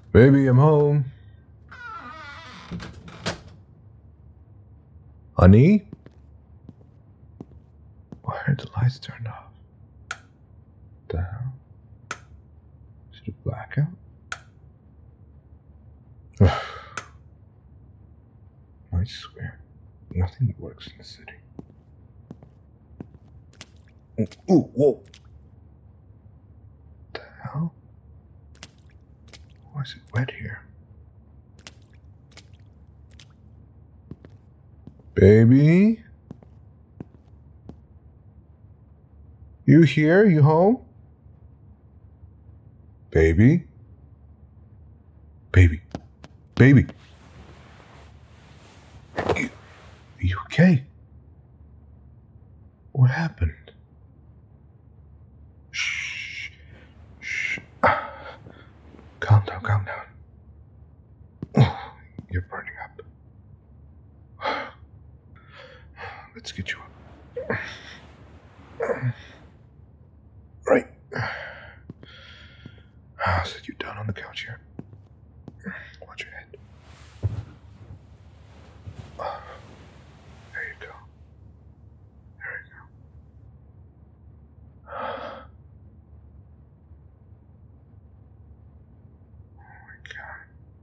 Baby, I'm home. Honey? Why are the lights turned off? What the hell? Is it a blackout? I swear, nothing works in the city. Ooh, whoa. What the hell? Why is it wet here? Baby? You here? You home? Baby? Baby? Baby? You okay? What happened? Shh. Shh. Calm down, calm down. Oh, you're burning up. Let's get you up. Right. I'll sit you down on the couch here. Watch your head. There you go. There you go. Oh my God.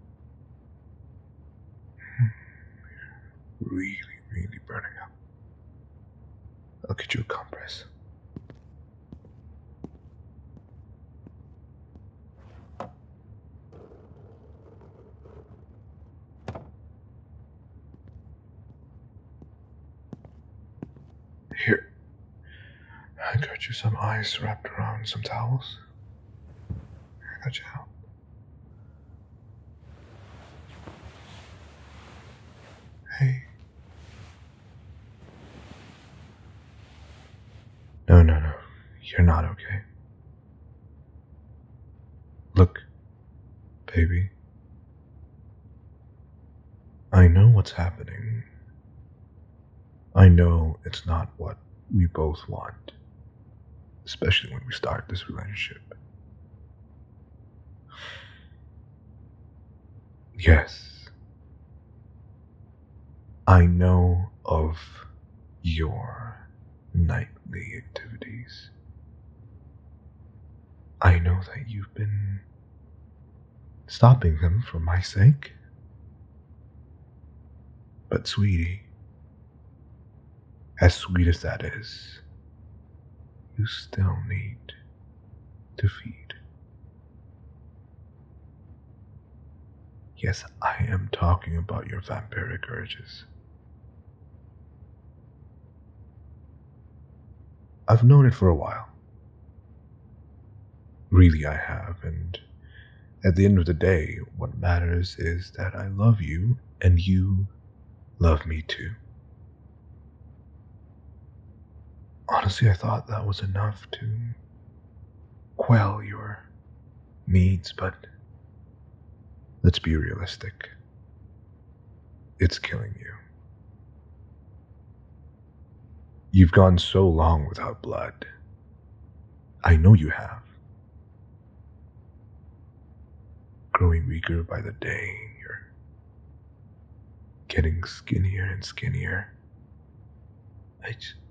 Really, really burning up. I'll get you a compress. Here. I got you some ice wrapped around some towels. I got you out. Hey. No. You're not okay. Look, baby. I know what's happening. I know it's not what we both want, especially when we start this relationship. Yes, I know of your nightly activities. I know that you've been stopping them for my sake. But sweetie, as sweet as that is, you still need to feed. Yes, I am talking about your vampiric urges. I've known it for a while. Really, I have, and at the end of the day, what matters is that I love you and you love me too. Honestly, I thought that was enough to quell your needs, but let's be realistic. It's killing you. You've gone so long without blood. I know you have. Growing weaker by the day, you're getting skinnier and skinnier. I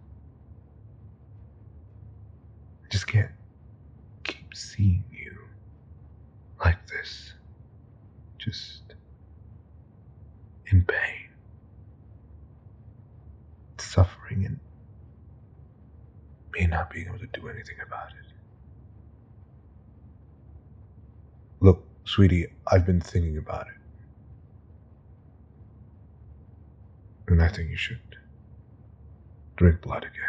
just can't keep seeing you like this. Just in pain, suffering, and me not being able to do anything about it. Look, sweetie, I've been thinking about it. And I think you should drink blood again.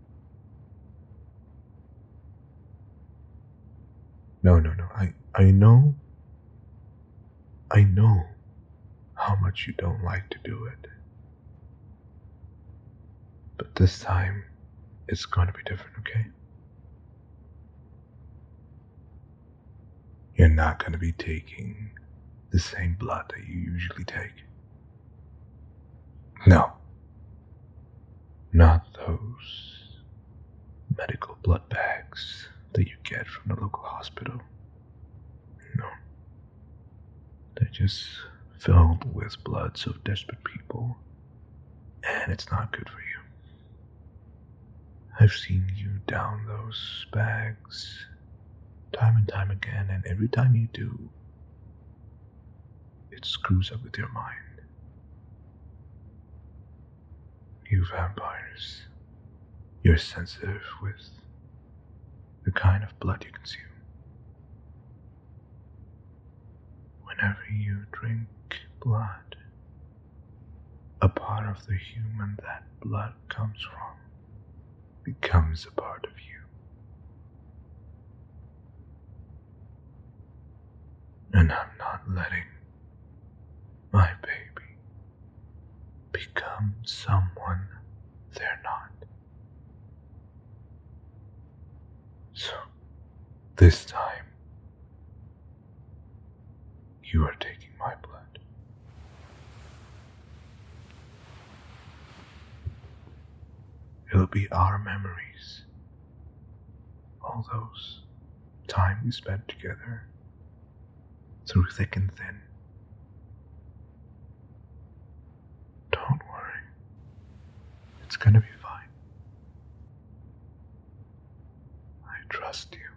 No. I know how much you don't like to do it. But this time, it's going to be different, okay? You're not going to be taking the same blood that you usually take. No. Not those medical blood bags that you get from the local hospital. No. They're just filled with bloods of desperate people, and it's not good for you. I've seen you down those bags time and time again, and every time you do, it screws up with your mind. You vampires, you're sensitive with the kind of blood you consume. Whenever you drink blood, a part of the human that blood comes from becomes a part of you. And I'm not letting my baby become someone they're not. So, this time, you are taking my blood. It'll be our memories. All those time we spent together, through thick and thin. Don't worry. It's gonna be fine. I trust you.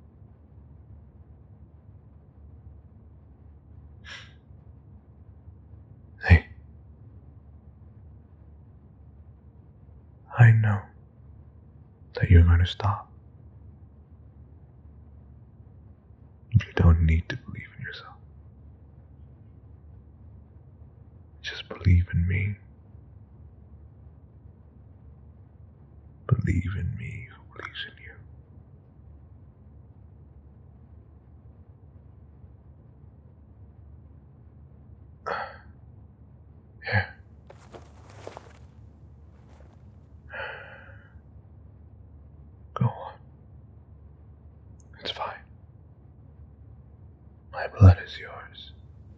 Hey. I know that you're going to stop. You don't need to believe in yourself. Just believe in me. Believe in me who believes in you. Here. Go on. It's fine. My blood is yours.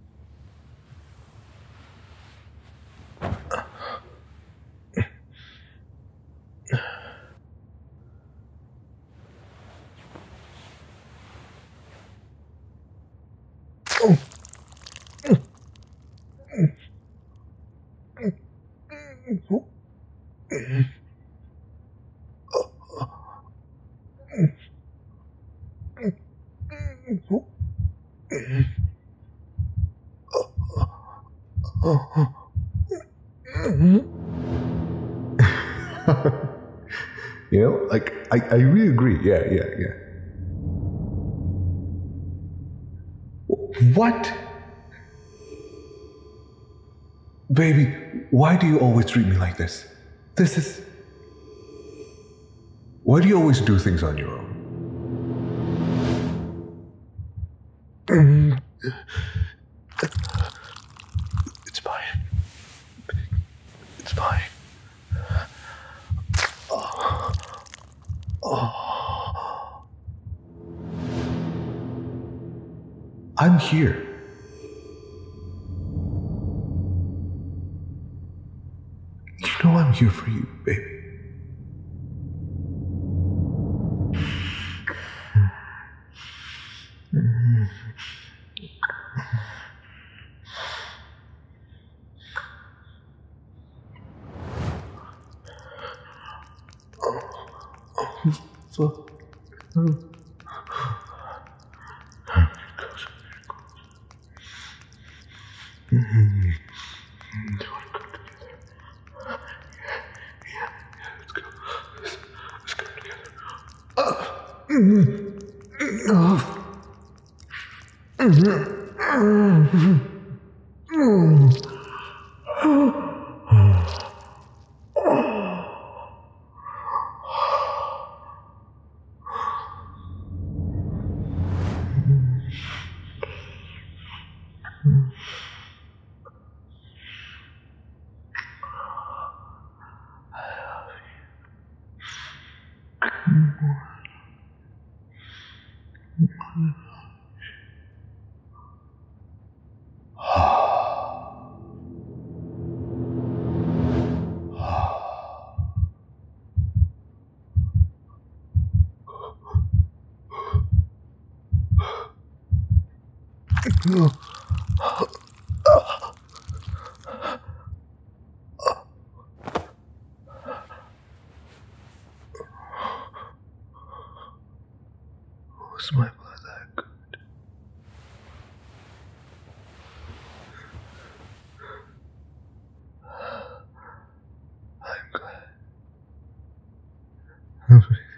You know, like, I really agree. Yeah. What? Baby, why do you always treat me like this? Why do you always do things on your own? It's fine. It's fine. I'm here. You know I'm here for you, baby. Was my blood that good? I'm glad. I'm really